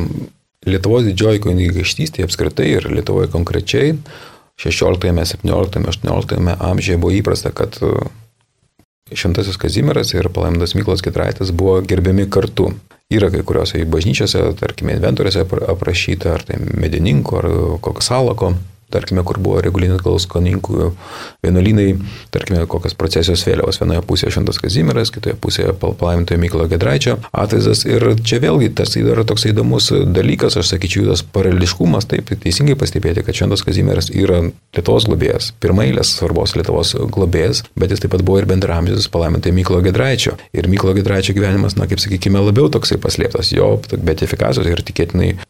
Lietuvos didžioji kunigaikštystė apskritai ir Lietuvoje konkrečiai šešioliktajame, septynioliktame, aštuonioliktame amžiuje buvo įprasta, kad Šventasis Kazimieras ir Palaimintas Mykolas Giedraitis buvo gerbiami kartu. Yra kai kuriuose bažnyčiose, tarkime, inventoriuose aprašyta, ar tai medininkų, ar kokio salako, tarkime, kur buvo regulinių atgailos kanoninkų vienuolynai, tarkime, kokios procesijos vėliavos, vienoje pusėje Šventas Kazimieras, kitoje pusėje Palaimintojo Mykolo Giedraičio atvaizdas. Ir čia vėlgi tas yra toks įdomus dalykas, aš sakyčiau, tas paraleliškumas, taip teisingai pastebėti, kad Šventas Kazimieras yra Lietuvos globėjas, pirmaeilės svarbos Lietuvos globėjas, bet jis taip pat buvo ir bendraamžis Palaimintojo Mykolo Giedraičio. Ir Mykolo Giedraičio gyvenimas, na, kaip sakykime, labiau toksai paslėptas, jo beatifikacijos ir tikėtinai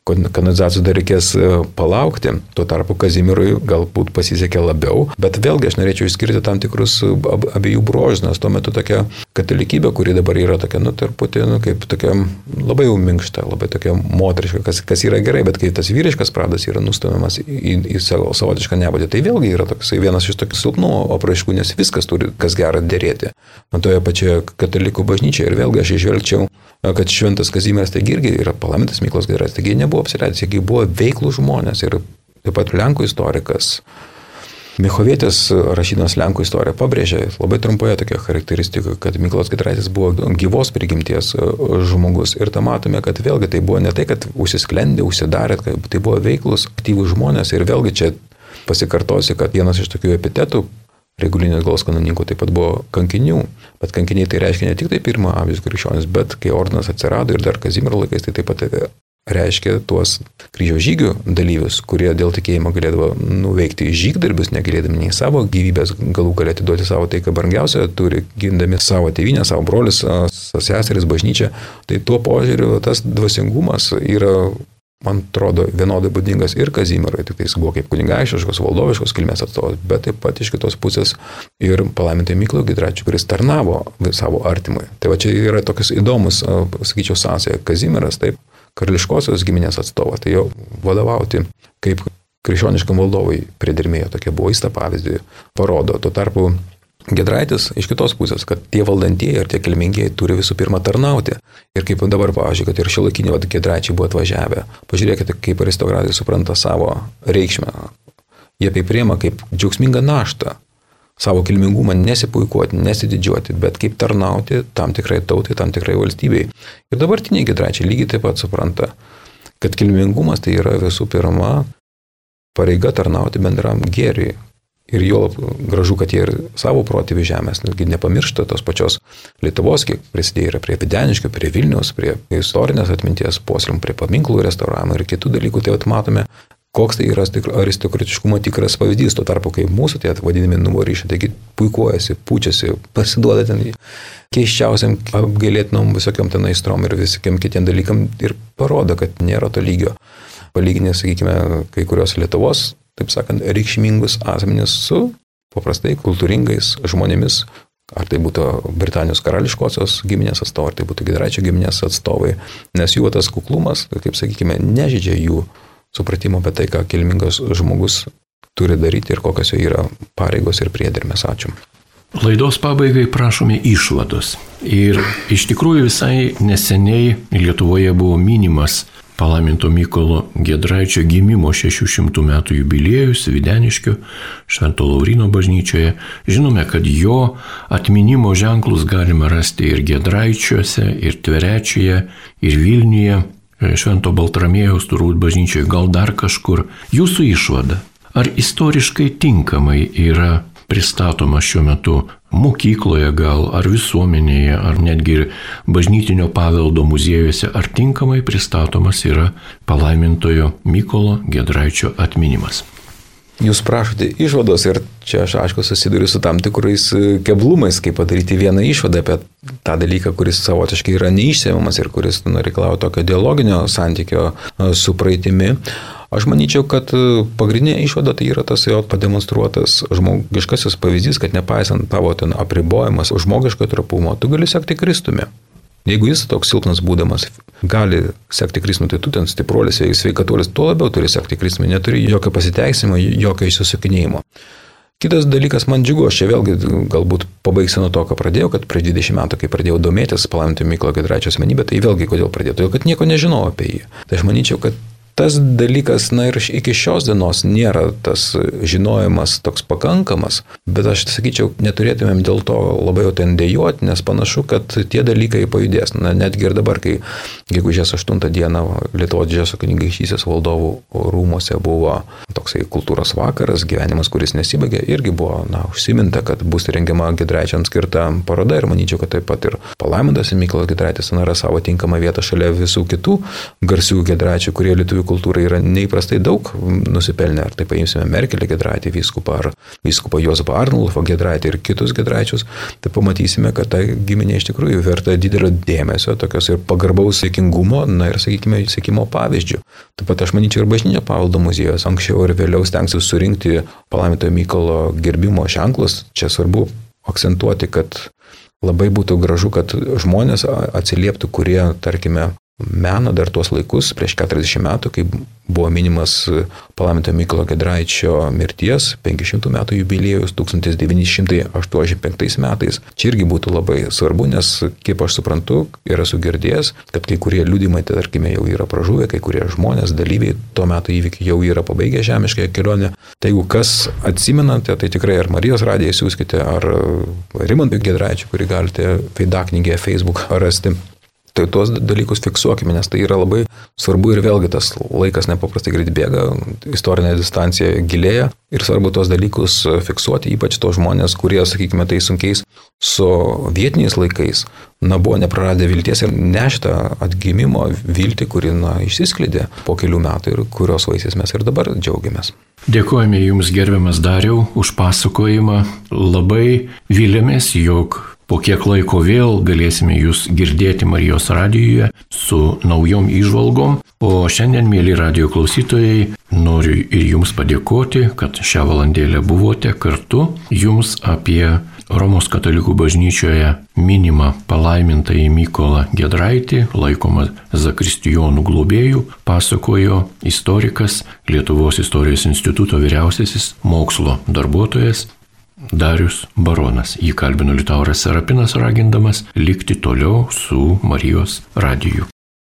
kanonizacijos dar reikės palaukti, tuo tarpu Kazimierui galbūt pasisekė labiau, bet vėlgi aš norėčiau išskirti tam tikrus ab, abiejų bruožus, nes tuo metu tokia katalikybė, kuri dabar yra tokia, nu, tarputį, nu, kaip tokia labai jau minkšta, labai tokia moteriška, kas, kas yra gerai, bet kai tas vyriškas pradas yra nustumiamas į, į savo savotišką nebūtį, tai vėlgi yra toksai vienas iš tokių silpnų apraiškų, nes viskas turi kas gera dėrėti. Man toje pačioje katalikų bažnyčioje ir vėlgi aš išvelgčiau, kad šventas Kazimieras taigi irgi yra palaimintas Mykolas Giedraitis, taigi nebuvo apsileidęs, taigi buvo veiklų žmonės ir taip pat Lenkų istorikas. Michovietis, rašydamas Lenkų istoriją, pabrėžė labai trumpoje tokia charakteristika, kad Mykolas Giedraitis buvo gyvos prigimties žmogus ir tą matome, kad vėlgi tai buvo ne tai, kad užsisklendė, užsidarė, tai buvo veiklus, aktyvūs žmonės ir vėlgi čia pasikartosi, kad vienas iš tokių epitetų Regulinės Galos kanoninkų taip pat buvo kankinių, bet kankiniai tai reiškia ne tik tai pirmo amžiaus krikščionis, bet kai ordinas atsirado ir dar Kazimiero laikais, tai taip pat reiškia tuos kryžiaus žygių dalyvius, kurie dėl tikėjimo galėdavo nuveikti žygdarbius, negalėdami nei savo gyvybės galų galėti duoti savo tai, ką brangiausia turi, gindami savo tėvynę, savo brolius, seseris, bažnyčią. Tai tuo požiūriu tas dvasingumas yra, man atrodo, vienodai būdingas ir Kazimierui, tik tai jis buvo kaip kunigaikštiškos, valdoviškos kilmės atstovas, bet taip pat iš kitos pusės ir palaimintai Mykolui Giedraičiui, kuris tarnavo savo artimui. Tai va čia yra tokius įdomus, sakyčiau, sąsaja. Kazimieras, taip, karališkosios giminės atstovas, tai jo vadovauti kaip krikščioniškam valdovui priedermėjo, tokia buvo, jis tą pavyzdį parodo. Tuo tarpu Giedraitis iš kitos pusės, kad tie valdantieji ir tie kilmingieji turi visų pirma tarnauti. Ir kaip dabar, pavyzdžiui, kad ir šiuolaikiniai Giedraičiai buvo atvažiavę. Pažiūrėkite, kaip aristokratai supranta savo reikšmę. Jie tai priima kaip džiaugsmingą naštą. Savo kilmingumą nesipuikuoti, nesididžiuoti, bet kaip tarnauti tam tikrai tautai, tam tikrai valstybei. Ir dabartiniai Giedraičiai lygiai taip pat supranta, kad kilmingumas tai yra visų pirma pareiga tarnauti bendram gėriui. Ir jo gražu, kad jie ir savo protėvių žemės, netgi nepamiršta tos pačios Lietuvos, kiek prisidėjo yra prie Videniškių, prie Vilniaus, prie istorinės atminties puoselėjimo, prie paminklų restauravimo ir kitų dalykų. Tai matome, koks tai yra aristokratiškumo tikras pavyzdys, tuo tarpu, kai mūsų tie vadinami nuvaryšiai, taigi puikuojasi, pučiasi, pasiduoda ten keiščiausiam apgailėtinom visokiam ten aistrom ir visokiam kitiem dalykam ir parodo, kad nėra to lygio. Palyginę, sakykime, kai kurios Lietuvos, taip sakant, reikšmingus asmenis su paprastai kultūringais žmonėmis, ar tai būtų Britanijos karališkosios giminės atstovai, ar tai būtų Giedraičio giminės atstovai, nes jų tas kuklumas, kaip sakykime, nežydžia jų supratimo apie tai, ką kilmingas žmogus turi daryti ir kokios jo yra pareigos ir priedermės. Ačiū. Laidos pabaigai prašome išvados. Ir iš tikrųjų visai neseniai Lietuvoje buvo minimas palaiminto Mykolo Giedraičio gimimo šešių šimtų metų jubiliejus Videniškių Švento Lauryno bažnyčioje. Žinome, kad jo atminimo ženklus galima rasti ir Giedraičiuose, ir Tverečiuje, ir Vilniuje, Švento Baltramiejaus turbūt bažnyčioje, gal dar kažkur. Jūsų išvada, ar istoriškai tinkamai yra pristatoma šiuo metu mokykloje gal, ar visuomenėje, ar netgi ir bažnytinio paveldo muziejuose, ar tinkamai pristatomas yra palaimintojo Mykolo Giedraičio atminimas? Jūs prašote išvados ir čia aš aišku susiduriu su tam tikrais keblumais, kaip padaryti vieną išvadą apie tą dalyką, kuris savotiškai yra neišsemiamas ir kuris nu, reikalauja tokio dialoginio santykio su praeitimi. Aš manyčiau, kad pagrindinė išvada tai yra tas jo pademonstruotas žmogiškasis pavyzdys, kad nepaisant tavo ten apribojimas žmogiško trapumo, tu gali sekti Kristumi. Jeigu jis toks silpnas būdamas gali sekti Kristumi, tai tu ten stipruolis, sveikatuolis, tuo labiau turi sekti Kristumi, neturi jokio pasiteisimo, jokio išsisukinėjimo. Kitas dalykas, man džiugu, aš čia vėlgi galbūt pabaigsiu nuo to, ką pradėjau, kad prieš dvidešimt metų, kai pradėjau domėtis palaimintojo Mykolo Giedraičio asmenybę, tai vėlgi kodėl pradėjau, todėl kad nieko nežinau apie jį. Tai aš manyčiau, kad tas dalykas, na ir iki šios dienos nėra tas žinojimas toks pakankamas, bet aš sakyčiau, neturėtumėm dėl to labai jau ten dejuoti, nes panašu, kad tie dalykai pajudės. Na, netgi ir dabar, kai gegužės aštuntą dieną Lietuvos didžiosios kunigaikštystės valdovų rūmuose buvo toksai kultūros vakaras, gyvenimas, kuris nesibaigė, irgi buvo, na, užsiminta, kad bus rengiama Giedraičiams skirta paroda ir manyčiau, kad taip pat ir palaimintas Mykolas Giedraitis randa savo tinkamą vietą šalia visų kitų garsių Giedraičių, kurie lietuvių lietuvių kultūrai yra neįprastai daug nusipelnę. Ar tai paimsime Merkelį Giedraitį vyskupą, ar vyskupą Jozapą Arnulfą Giedraitį ir kitus Giedraičius, tai pamatysime, kad ta giminė iš tikrųjų verta didelio dėmesio, tokios ir pagarbaus sėkingumo, na ir, sakykime, sėkimo pavyzdžių. Taip pat aš manyčiau ir bažnytinio paveldo muziejus anksčiau ir vėliau stengsis surinkti palaimintojo Mykolo gerbimo ženklus. Čia svarbu akcentuoti, kad labai būtų gražu, kad žmonės atsilieptų, kurie, tarkime, meno dar tuos laikus, prieš keturiasdešimt metų, kai buvo minimas palaimintojo Mykolo Giedraičio mirties, penkiasdešimt metų jubiliejus tūkstantis devyni šimtai aštuoniasdešimt penktais metais. Čia irgi būtų labai svarbu, nes, kaip aš suprantu ir esu girdėjęs, kad kai kurie liudymai, tarkime, jau yra pražuvę, kai kurie žmonės, dalyviai tuo metu įvykių jau yra pabaigę žemiškąją kelionę. Tai jeigu kas atsimenate, tai tikrai ar Marijos radiją siūskite, ar Rimantui Giedraičiui, kurį galite feidaknygėje Facebook rasti. Tai tuos dalykus fiksuokime, nes tai yra labai svarbu ir vėlgi tas laikas nepaprastai greit bėga, istorinė distancija gilėja ir svarbu tuos dalykus fiksuoti, ypač tos žmonės, kurie, sakykime, tai sunkiais su vietiniais laikais, na, buvo nepraradę vilties ir nešta atgimimo viltį, kuri, na, išsiskleidė po kelių metų ir kurios vaisiais mes ir dabar džiaugiamės. Dėkojame Jums, gerbiamas Dariau, už pasakojimą. Labai vylėmės, jog po kiek laiko vėl galėsime Jūs girdėti Marijos radijuje su naujom įžvalgom. O šiandien, mėly radijo klausytojai, noriu ir Jums padėkoti, kad šią valandėlę buvote kartu. Jums apie Romos katalikų bažnyčioje minimą palaimintąjį Mykolą Giedraitį, laikomą zakristijonų globėjų, pasakojo istorikas, Lietuvos istorijos instituto vyriausiasis mokslo darbuotojas Darius Baronas. Jį kalbino Liutauras Serapinas, ragindamas likti toliau su Marijos radiju.